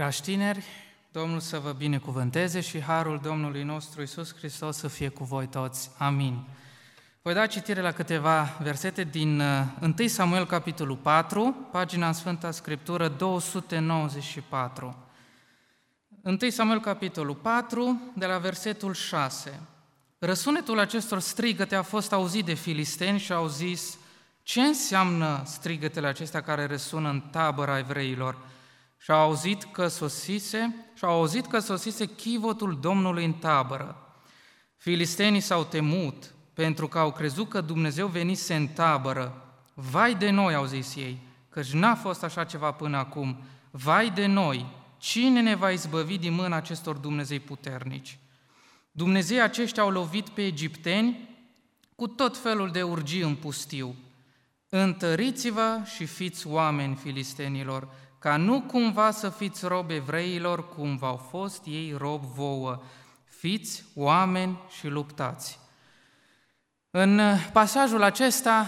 Dragi tineri, Domnul să vă binecuvânteze și harul Domnului nostru Iisus Hristos să fie cu voi toți. Amin. Voi da citire la câteva versete din 1 Samuel, capitolul 4, pagina în Sfânta Scriptură 294. 1 Samuel, capitolul 4, de la versetul 6. Răsunetul acestor strigăte a fost auzit de filisteni și au zis: ce înseamnă strigătele acestea care răsună în tabăra evreilor? Și au auzit că sosise chivotul Domnului în tabără. Filistenii s-au temut, pentru că au crezut că Dumnezeu venise în tabără. Vai de noi, au zis ei, căci n-a fost așa ceva până acum. Vai de noi, cine ne va izbăvi din mâna acestor Dumnezei puternici? Dumnezeii aceștia au lovit pe egipteni cu tot felul de urgii în pustiu. Întăriți-vă și fiți oameni, filistenilor, ca nu cumva să fiți robi evreilor, cum v-au fost ei rob vouă. Fiți oameni și luptați. În pasajul acesta,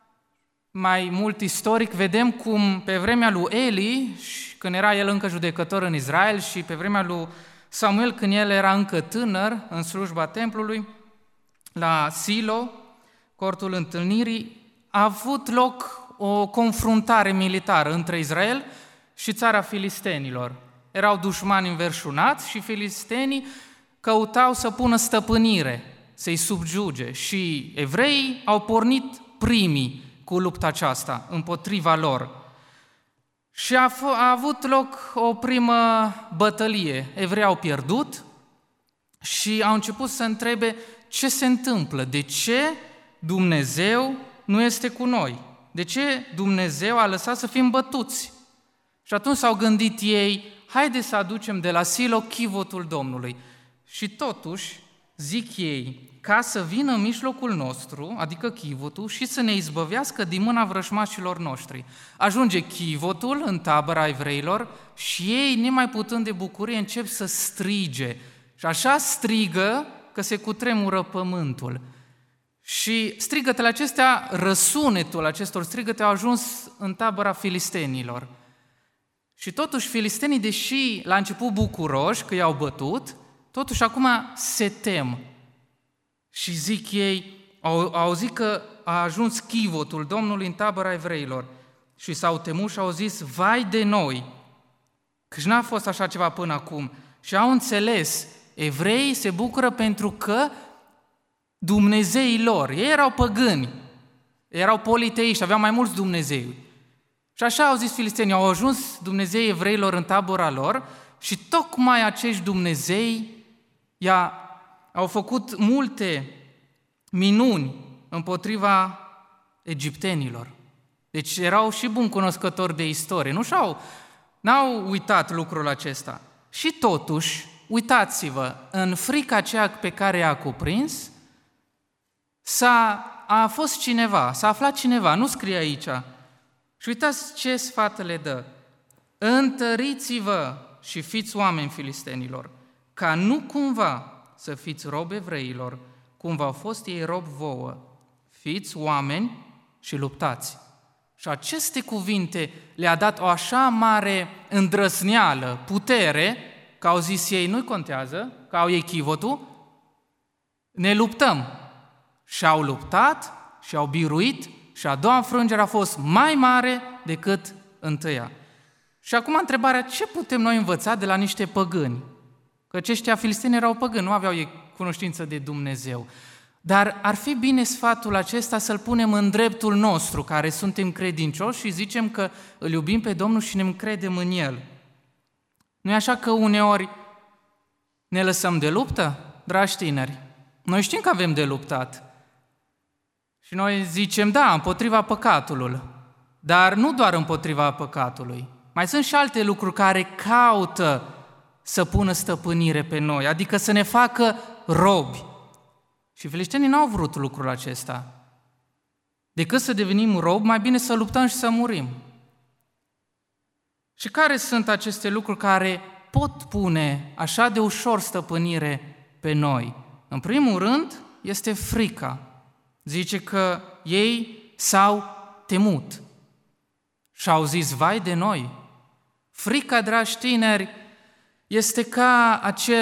mai mult istoric, vedem cum pe vremea lui Eli, când era el încă judecător în Israel, și pe vremea lui Samuel, când el era încă tânăr în slujba templului, la Silo, cortul întâlnirii, a avut loc o confruntare militară între Israel și țara filistenilor. Erau dușmani înverșunați și filistenii căutau să pună stăpânire, să-i subjuge, și evreii au pornit primii cu lupta aceasta împotriva lor. Și a avut loc o primă bătălie. Evreii au pierdut și au început să întrebe ce se întâmplă, de ce Dumnezeu nu este cu noi, de ce Dumnezeu a lăsat să fim bătuți. Și atunci s-au gândit ei: haide să aducem de la Silo chivotul Domnului. Și totuși, zic ei, ca să vină în mijlocul nostru, adică chivotul, și să ne izbăvească din mâna vrăjmașilor noștri. Ajunge chivotul în tabăra evreilor și ei, nemai putând de bucurie, încep să strige. Și așa strigă că se cutremură pământul. Și strigătele acestea, răsunetul acestor strigăte au ajuns în tabăra filistenilor. Și totuși filistenii, deși la început bucuroși că i-au bătut, totuși acum se tem. Și zic ei, au auzit că a ajuns chivotul Domnului în tabăra evreilor și s-au temut și au zis: vai de noi, căci n-a fost așa ceva până acum. Și au înțeles, evreii se bucură pentru că dumnezeii lor, ei erau păgâni, erau politeiști, aveau mai mulți dumnezei. Și așa au zis filistenii, au ajuns dumnezeii evreilor în tabăra lor și tocmai acești dumnezei au făcut multe minuni împotriva egiptenilor. Deci erau și buni cunoscători de istorie, n-au uitat lucrul acesta. Și totuși, uitați-vă, în frica aceea pe care i-a cuprins, s-a aflat cineva, nu scrie aici. Și uitați ce sfat le dă: întăriți-vă și fiți oameni, filistenilor, ca nu cumva să fiți robi evreilor, cum v-au fost ei rob vouă. Fiți oameni și luptați. Și aceste cuvinte le-a dat o așa mare îndrăzneală, putere, că au zis ei: nu-i contează, că au ei chivotul, ne luptăm. Și au luptat și au biruit și a doua înfrângere a fost mai mare decât întâia. Și acum întrebarea: ce putem noi învăța de la niște păgâni? Că aceștia filisteni erau păgâni, nu aveau ei cunoștință de Dumnezeu. Dar ar fi bine sfatul acesta să-l punem în dreptul nostru, care suntem credincioși și zicem că îl iubim pe Domnul și ne încredem în El. Nu e așa că uneori ne lăsăm de luptă, dragi tineri? Noi știm că avem de luptat. Și noi zicem, da, împotriva păcatului, dar nu doar împotriva păcatului. Mai sunt și alte lucruri care caută să pună stăpânire pe noi, adică să ne facă robi. Și filistenii n-au vrut lucrul acesta. Decât să devenim robi, mai bine să luptăm și să murim. Și care sunt aceste lucruri care pot pune așa de ușor stăpânire pe noi? În primul rând, este frica. Zice că ei s-au temut și au zis: vai de noi, Frica, dragi tineri, este ca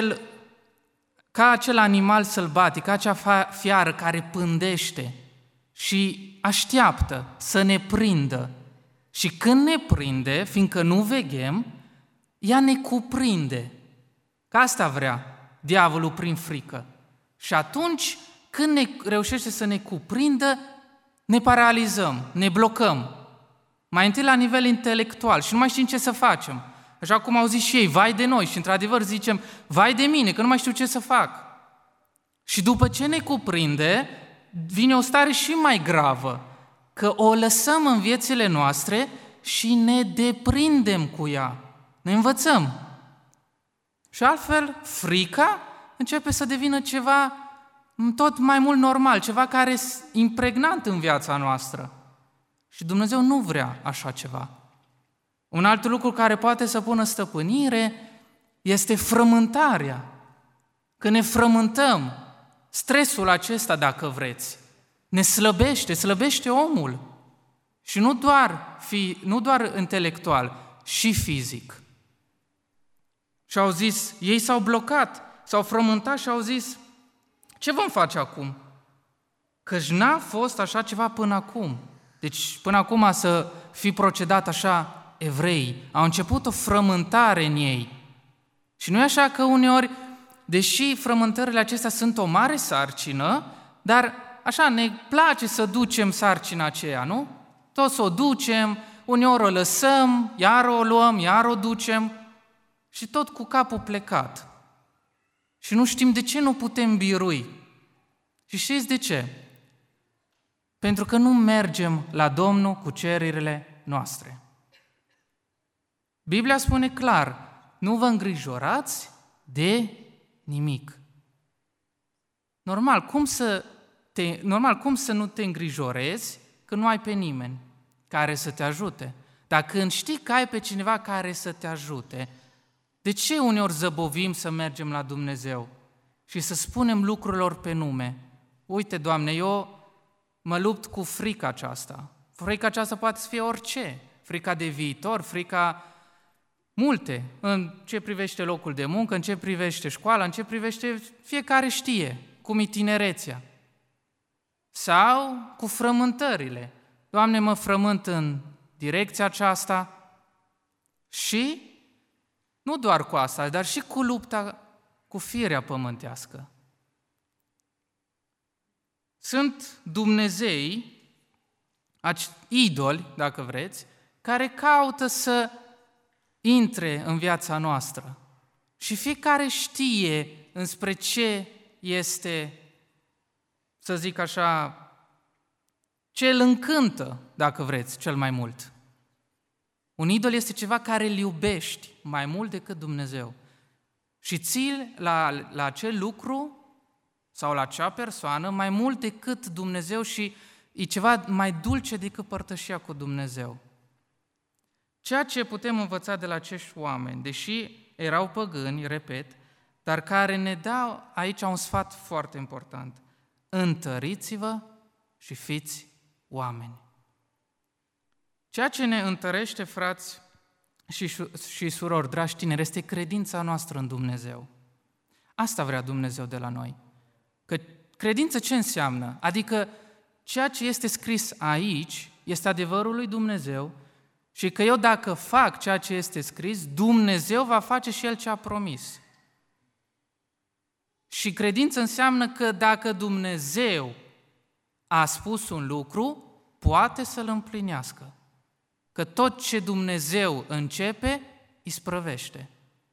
acel animal sălbatic, ca acea fiară care pândește și așteaptă să ne prindă. Și când ne prinde, fiindcă nu veghem, ea ne cuprinde. Că asta vrea diavolul prin frică. Și atunci, când ne reușește să ne cuprindă, ne paralizăm, ne blocăm. Mai întâi la nivel intelectual și nu mai știm ce să facem. Așa cum au zis și ei, vai de noi, și într-adevăr zicem, vai de mine, că nu mai știu ce să fac. Și după ce ne cuprinde, vine o stare și mai gravă, că o lăsăm în viețile noastre și ne deprindem cu ea. Ne învățăm. Și altfel, frica începe să devină ceva tot mai mult normal, ceva care e impregnant în viața noastră. Și Dumnezeu nu vrea așa ceva. Un alt lucru care poate să pună stăpânire este frământarea. Că ne frământăm, stresul acesta, dacă vreți, ne slăbește omul. Și nu doar intelectual, și fizic. Și au zis, ei s-au blocat, s-au frământat și au zis, ce vom face acum? Căci n-a fost așa ceva până acum. Deci până acum să fi procedat așa evrei. Au început o frământare în ei. Și nu e așa că uneori, deși frământările acestea sunt o mare sarcină, dar așa ne place să ducem sarcina aceea, nu? Tot să o ducem, uneori o lăsăm, iar o luăm, iar o ducem și tot cu capul plecat. Și nu știm de ce nu putem birui. Și știți de ce? Pentru că nu mergem la Domnul cu cererile noastre. Biblia spune clar, nu vă îngrijorați de nimic. Normal, cum să nu te îngrijorezi când nu ai pe nimeni care să te ajute? Dar când știi că ai pe cineva care să te ajute, de ce uneori zăbovim să mergem la Dumnezeu și să spunem lucrurilor pe nume? Uite, Doamne, eu mă lupt cu frica aceasta. Frica aceasta poate să fie orice. Frica de viitor, frica multe, în ce privește locul de muncă, în ce privește școala, în ce privește fiecare știe, cum e tinerețea. Sau cu frământările. Doamne, mă frământ în direcția aceasta și nu doar cu asta, dar și cu lupta cu firea pământească. Sunt dumnezei, idoli, dacă vreți, care caută să intre în viața noastră. Și fiecare știe înspre ce este, să zic așa, ce îl încântă, dacă vreți, cel mai mult. Un idol este ceva care îl iubești mai mult decât Dumnezeu. Și ții la acel lucru sau la acea persoană mai mult decât Dumnezeu și e ceva mai dulce decât părtășia cu Dumnezeu. Ceea ce putem învăța de la acești oameni, deși erau păgâni, repet, dar care ne dau aici un sfat foarte important. Întăriți-vă și fiți oameni. Ceea ce ne întărește, frați și surori, dragi tineri, este credința noastră în Dumnezeu. Asta vrea Dumnezeu de la noi. Că credință ce înseamnă? Adică ceea ce este scris aici este adevărul lui Dumnezeu și că eu dacă fac ceea ce este scris, Dumnezeu va face și El ce a promis. Și credință înseamnă că dacă Dumnezeu a spus un lucru, poate să-l împlinească. Că tot ce Dumnezeu începe, isprăvește.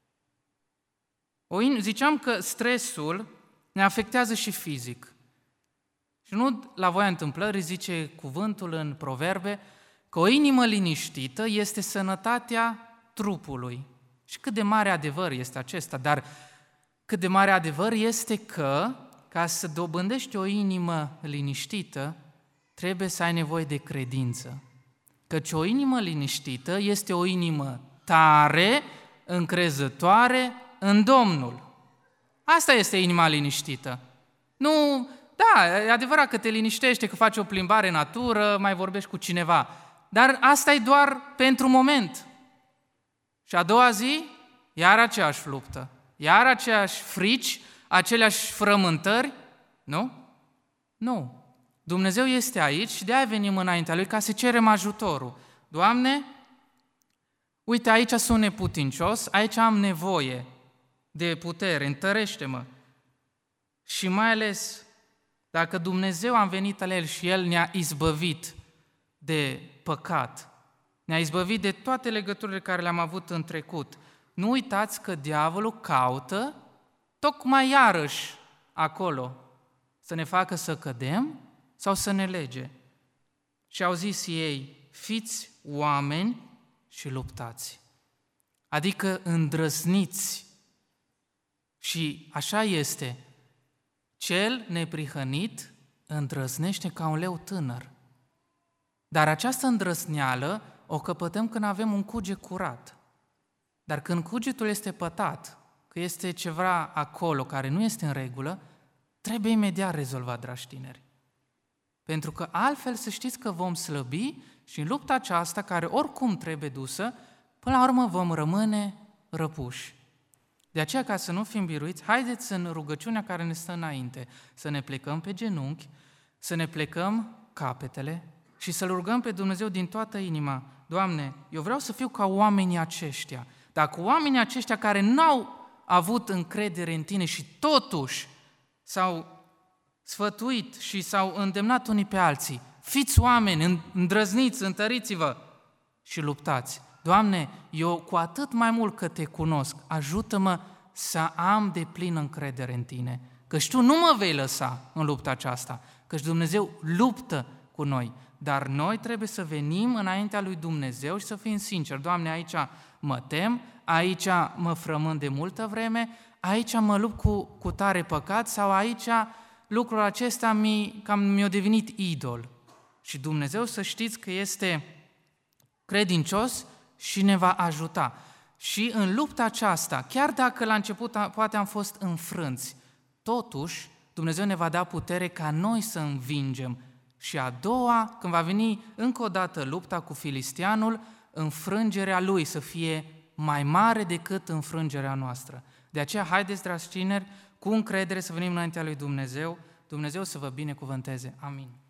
Ziceam că stresul ne afectează și fizic. Și nu la voia întâmplării zice cuvântul în Proverbe că o inimă liniștită este sănătatea trupului. Și cât de mare adevăr este acesta, dar cât de mare adevăr este că, ca să dobândești o inimă liniștită, trebuie să ai nevoie de credință. Căci o inimă liniștită este o inimă tare, încrezătoare în Domnul. Asta este inima liniștită. Nu, da, e adevărat că te liniștește, că faci o plimbare în natură, mai vorbești cu cineva, dar asta e doar pentru moment. Și a doua zi, iar aceeași luptă, iar aceeași frici, aceleași frământări, nu? Nu. Dumnezeu este aici și de-aia venim înaintea Lui ca să cerem ajutorul. Doamne, uite, aici sunt neputincios, aici am nevoie de putere, întărește-mă. Și mai ales, dacă Dumnezeu a venit la El și El ne-a izbăvit de păcat, ne-a izbăvit de toate legăturile care le-am avut în trecut, nu uitați că diavolul caută tocmai iarăși acolo să ne facă să cădem sau să ne lege. Și au zis ei, fiți oameni și luptați. Adică îndrăzniți. Și așa este. Cel neprihănit îndrăznește ca un leu tânăr. Dar această îndrăzneală o căpătăm când avem un cuget curat. Dar când cugetul este pătat, că este ceva acolo care nu este în regulă, trebuie imediat rezolvat, dragi tineri. Pentru că altfel să știți că vom slăbi și în lupta aceasta, care oricum trebuie dusă, până la urmă vom rămâne răpuși. De aceea, ca să nu fim biruiți, haideți în rugăciunea care ne stă înainte, să ne plecăm pe genunchi, să ne plecăm capetele și să-L rugăm pe Dumnezeu din toată inima. Doamne, eu vreau să fiu ca oamenii aceștia. Dacă oamenii aceștia care n-au avut încredere în Tine și totuși s-au sfătuit și s-au îndemnat unii pe alții, fiți oameni, îndrăzniți, întăriți-vă și luptați. Doamne, eu cu atât mai mult că Te cunosc, ajută-mă să am deplină încredere în Tine, căci Tu nu mă vei lăsa în lupta aceasta, căci Dumnezeu luptă cu noi, dar noi trebuie să venim înaintea lui Dumnezeu și să fim sinceri. Doamne, aici mă tem, aici mă frământ de multă vreme, aici mă lupt cu tare păcat sau aici lucrul acesta mi-a devenit idol. Și Dumnezeu, să știți că este credincios și ne va ajuta. Și în lupta aceasta, chiar dacă la început poate am fost înfrânți, totuși Dumnezeu ne va da putere ca noi să învingem. Și a doua, când va veni încă o dată lupta cu filisteanul, înfrângerea lui să fie mai mare decât înfrângerea noastră. De aceea, haideți, dragi tineri, cu încredere să venim înaintea lui Dumnezeu, Dumnezeu să vă binecuvânteze. Amin.